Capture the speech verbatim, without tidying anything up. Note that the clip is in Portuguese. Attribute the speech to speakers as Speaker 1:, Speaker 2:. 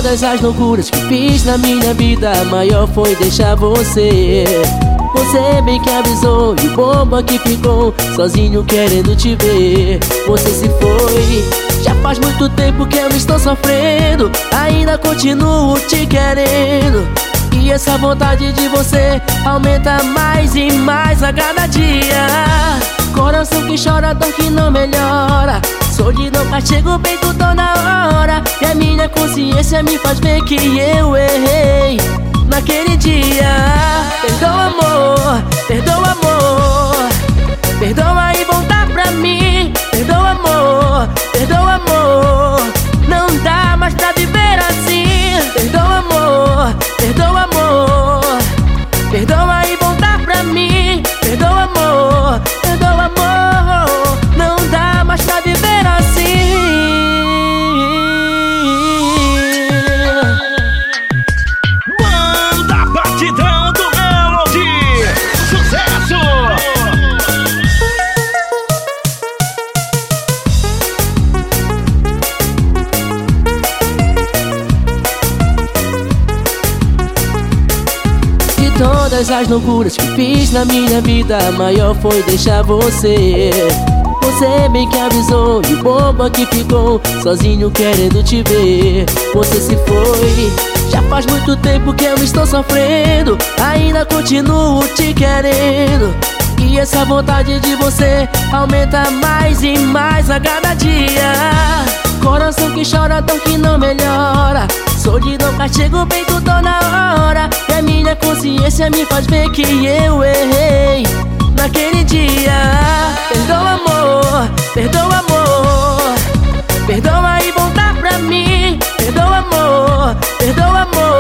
Speaker 1: todas as loucuras que fiz na minha vida, a maior foi deixar você. Você bem que avisou e o bomba que ficou sozinho querendo te ver. Você se foi, já faz muito tempo que eu estou sofrendo, ainda continuo te querendo. E essa vontade de você aumenta mais e mais a cada dia. Coração que chora, dor que não melhora, solidão, castigo, peito toda hora. E a minha consciência me faz ver que eu errei naquele dia. Perdoa, amor, perdoa, amor, perdoa e volta pra mim. Perdoa, amor, perdoa, amor, não dá mais pra viver assim. Perdoa, amor, perdoa, amor, perdoa e volta pra mim. Perdoa, amor, perdoa, amor, não dá mais pra viver assim.
Speaker 2: Banda Batidão do Melody, sucesso!
Speaker 1: De todas as loucuras que fiz na minha vida, a maior foi deixar você. Você bem que avisou e o bomba que ficou sozinho querendo te ver. Você se foi, já faz muito tempo que eu estou sofrendo, ainda continuo te querendo. E essa vontade de você aumenta mais e mais a cada dia. Coração que chora, dor que não melhora, solidão, castigo, peito toda hora. E a minha consciência me faz ver que eu errei naquele dia. Perdoa, amor, perdoa, amor, perdoa e volta pra mim. Perdoa, amor, perdoa, amor,